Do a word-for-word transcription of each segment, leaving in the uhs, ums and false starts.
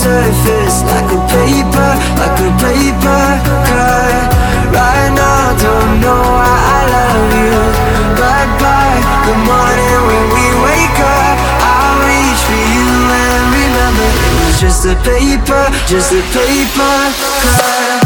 surface, like a paper, like a paper cut. Right now, don't know why I love you, but by the morning when we wake up, I'll reach for you and remember it was just a paper, just a paper cut.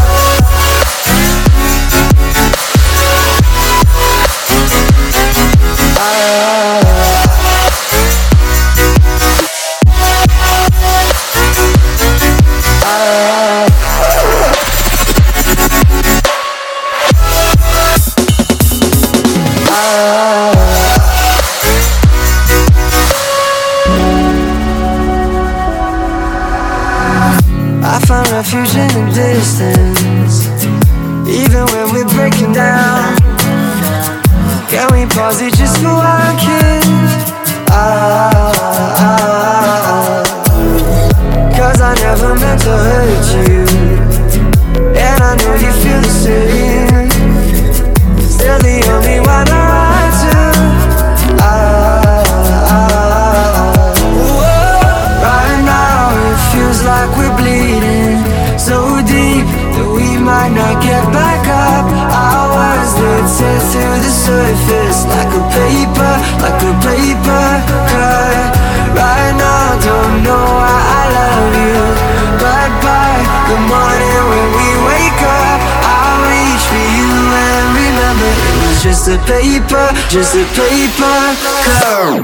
I find refuge in the distance, even when we're breaking down. Can we pause it just for one kiss? Ah, ah, ah. Cause I never meant to hurt you, and I know you feel the same. Still the only one I run to. Ah, ah, ah. Right now it feels like we're bleeding so deep that we might not get back up. Hours that tear through the surface, like a paper, like a paper cut. Right now, don't know why I love you, but by the morning when we wake up, I'll reach for you and remember it was just a paper, just a paper cut.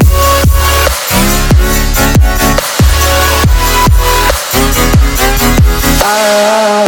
Ah.